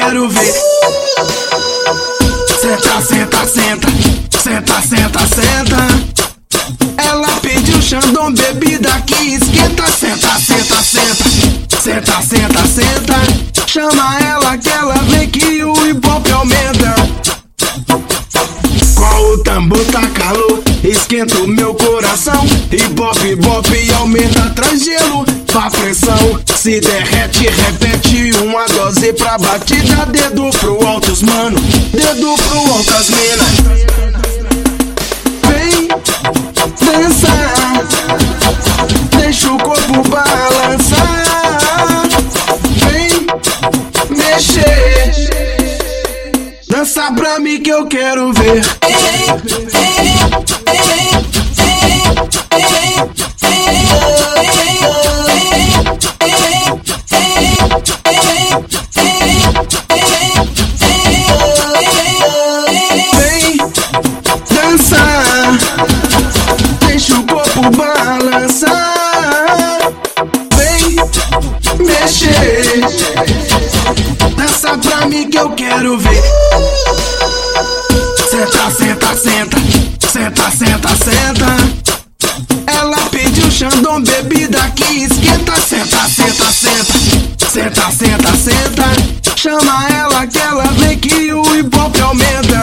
quero ver. Senta, senta, senta, senta, senta, senta. Ela pediu Xandão, bebida que esquenta. Senta, senta, senta, senta, senta, senta. Chama ela que ela vem que o hip-hop aumenta. Com o tambor tá calor, esquenta o meu coração. Hip-hop, bop, aumenta, traz gelo pra pressão. Se derrete, repete uma dose pra batida. Dedo pro alto, os mano, dedo pro alto, as mina. Vem dançar, deixa o corpo balançar. Vem mexer, dança pra mim que eu quero ver. Vem dançar, deixa o corpo balançar. Vem mexer, dança pra mim que eu quero ver. Senta, senta, senta, senta, senta, senta. Ela pediu Xandão, bebida que esquenta. Senta, senta, senta, senta, senta, senta. Chama ela que ela vem que o hip-hop aumenta.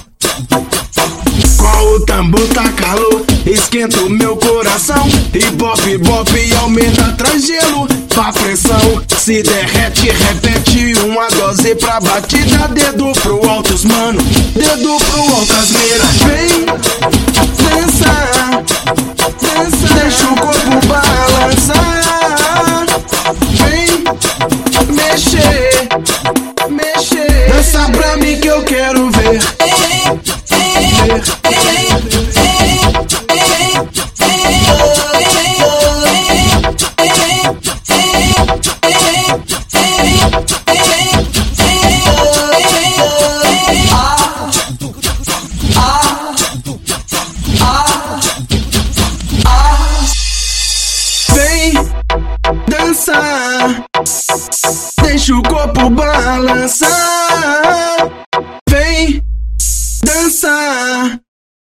Com o tambor tá calor, esquenta o meu coração. Hip-hop, bop, aumenta, traz gelo pra pressão. Se derrete, repete uma dose pra batida. Dedo pro alto, os mano, dedo pro alto, as mina. Vem dançar, dança, deixa o corpo balançar. Vem mexer, mexer, dança pra mim que eu quero ver. Vem dançar, deixa o corpo balançar. Vem dançar.